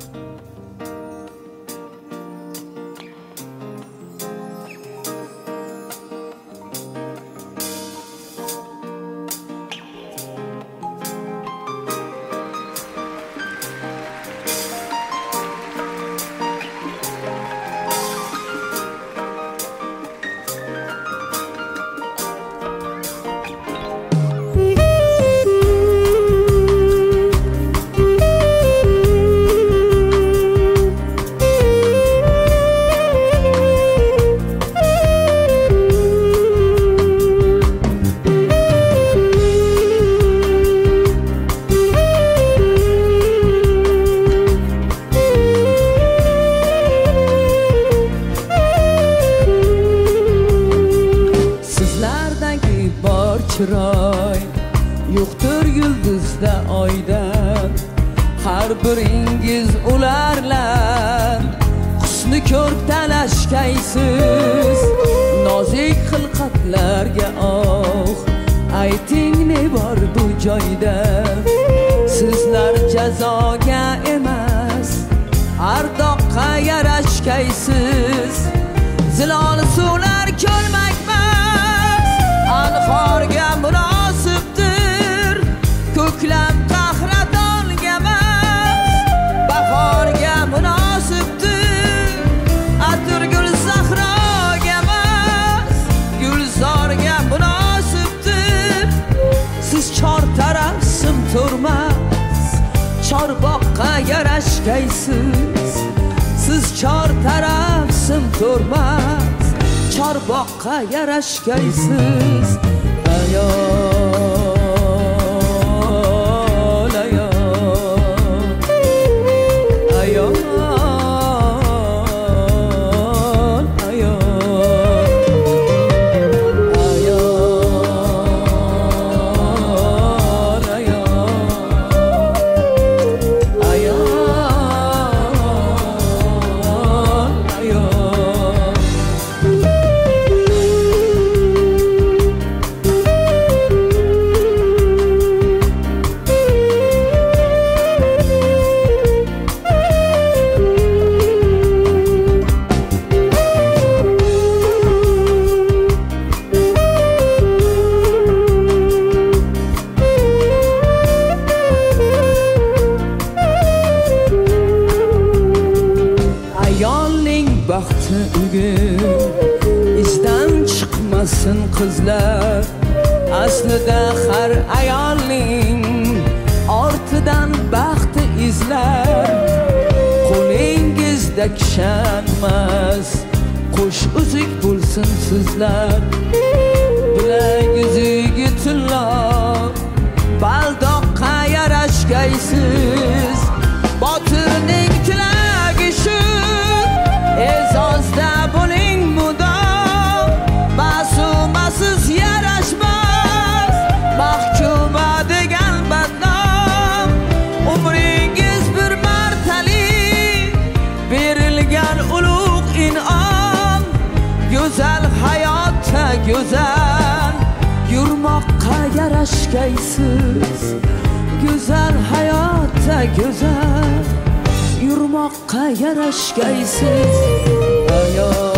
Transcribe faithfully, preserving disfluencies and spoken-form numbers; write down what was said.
chiroy yo'qdir yulduzda oydan, har biringiz ularlar husni ko'rib talashgaysiz. Nozik xilqatlarga oh ayting ne bor bu joyda. Sizlar jazoga emas ardoqqa yarashgaysiz. Zilol suvlar ko'lmakmas, anhorga munosibdir. Ko'klam qahratonga emas, bahorga munosibdir. Atirgul sahroga emas, gulzorga munosibdir. Siz chor taraf sim turmas, chorbog'qa yarashgaysiz. Siz chor taraf sim turmas, chorbog'qa yarashgaysiz. Ayol, ayol, ayol, baxti ugi izdan chiqmasin qizlar. Aslida har ayolning ortidan baxti izlar. Qo'lingizda kishanmas, qo'sh uzuk bo'lsin sizlar. Bilagingizdagi tilloq baldoqqa yarashgaysiz. Botirning tilagi shu, e'zozda bo'ling mudom. Ma'sumasiz yarashmas, mahkuma degan badnom. Umringiz bir martalik berilgan ulug' in'om. Go'zal hayotda go'zal yurmoqqa yarashgaysiz. Go'zal hayotda go'zal yurmoqqa yarashgaysiz. Ayol